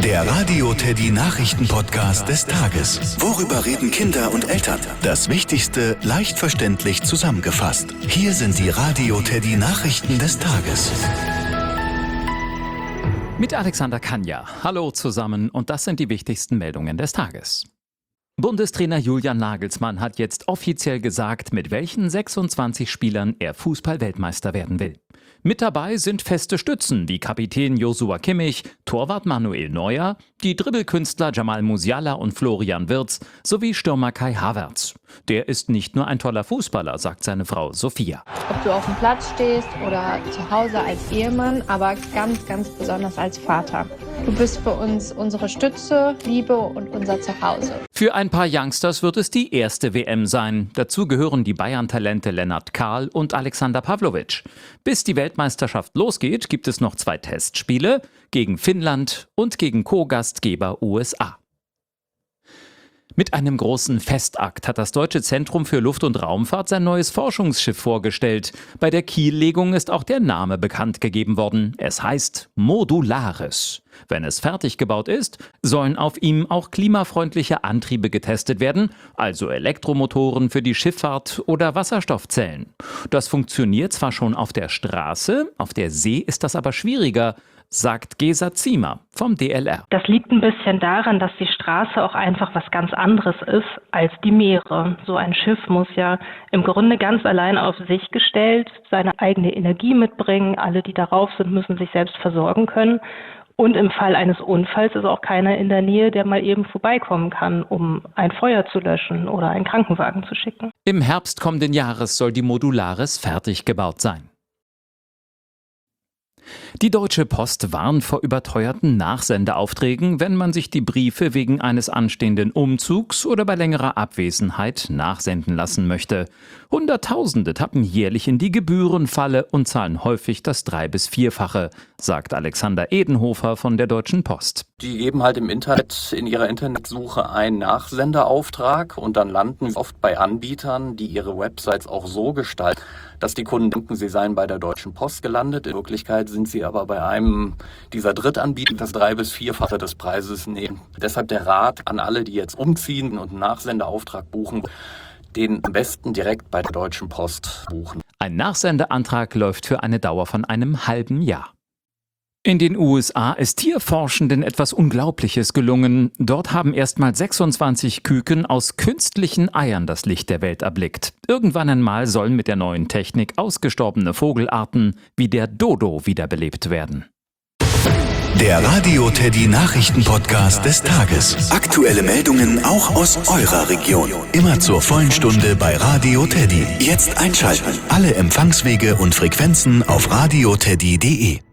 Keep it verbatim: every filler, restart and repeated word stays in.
Der Radio Teddy Nachrichten-Podcast des Tages. Worüber reden Kinder und Eltern? Das Wichtigste leicht verständlich zusammengefasst. Hier sind die Radio Teddy Nachrichten des Tages. Mit Alexander Kanja. Hallo zusammen und das sind die wichtigsten Meldungen des Tages. Bundestrainer Julian Nagelsmann hat jetzt offiziell gesagt, mit welchen sechsundzwanzig Spielern er Fußball-Weltmeister werden will. Mit dabei sind feste Stützen wie Kapitän Joshua Kimmich, Torwart Manuel Neuer, die Dribbelkünstler Jamal Musiala und Florian Wirtz sowie Stürmer Kai Havertz. Der ist nicht nur ein toller Fußballer, sagt seine Frau Sophia. Ob du auf dem Platz stehst oder zu Hause als Ehemann, aber ganz, ganz besonders als Vater. Du bist für uns unsere Stütze, Liebe und unser Zuhause. Für ein paar Youngsters wird es die erste W M sein. Dazu gehören die Bayern-Talente Lennart Kahl und Alexander Pavlovic. Bis die Weltmeisterschaft losgeht, gibt es noch zwei Testspiele gegen Finnland und gegen Co-Gastgeber U S A. Mit einem großen Festakt hat das Deutsche Zentrum für Luft- und Raumfahrt sein neues Forschungsschiff vorgestellt. Bei der Kiellegung ist auch der Name bekannt gegeben worden. Es heißt Modularis. Wenn es fertig gebaut ist, sollen auf ihm auch klimafreundliche Antriebe getestet werden, also Elektromotoren für die Schifffahrt oder Wasserstoffzellen. Das funktioniert zwar schon auf der Straße, auf der See ist das aber schwieriger, sagt Gesa Ziemer vom D L R. Das liegt ein bisschen daran, dass die Straße auch einfach was ganz anderes ist als die Meere. So ein Schiff muss ja im Grunde ganz allein auf sich gestellt seine eigene Energie mitbringen. Alle, die darauf sind, müssen sich selbst versorgen können. Und im Fall eines Unfalls ist auch keiner in der Nähe, der mal eben vorbeikommen kann, um ein Feuer zu löschen oder einen Krankenwagen zu schicken. Im Herbst kommenden Jahres soll die Modularis fertig gebaut sein. Die Deutsche Post warnt vor überteuerten Nachsendeaufträgen, wenn man sich die Briefe wegen eines anstehenden Umzugs oder bei längerer Abwesenheit nachsenden lassen möchte. Hunderttausende tappen jährlich in die Gebührenfalle und zahlen häufig das drei- bis vierfache, sagt Alexander Edenhofer von der Deutschen Post. Die geben halt im Internet in ihrer Internetsuche einen Nachsenderauftrag und dann landen sie oft bei Anbietern, die ihre Websites auch so gestalten, dass die Kunden denken, sie seien bei der Deutschen Post gelandet. In Wirklichkeit sind sie aber bei einem dieser Drittanbieter, das drei- bis vierfache des Preises nehmen. Deshalb der Rat an alle, die jetzt umziehen und einen Nachsendeauftrag buchen, den am besten direkt bei der Deutschen Post buchen. Ein Nachsendeantrag läuft für eine Dauer von einem halben Jahr. In den U S A ist Tierforschenden etwas Unglaubliches gelungen. Dort haben erstmal sechsundzwanzig Küken aus künstlichen Eiern das Licht der Welt erblickt. Irgendwann einmal sollen mit der neuen Technik ausgestorbene Vogelarten wie der Dodo wiederbelebt werden. Der Radio Teddy Nachrichten-Podcast des Tages. Aktuelle Meldungen auch aus eurer Region. Immer zur vollen Stunde bei Radio Teddy. Jetzt einschalten. Alle Empfangswege und Frequenzen auf radioteddy punkt de.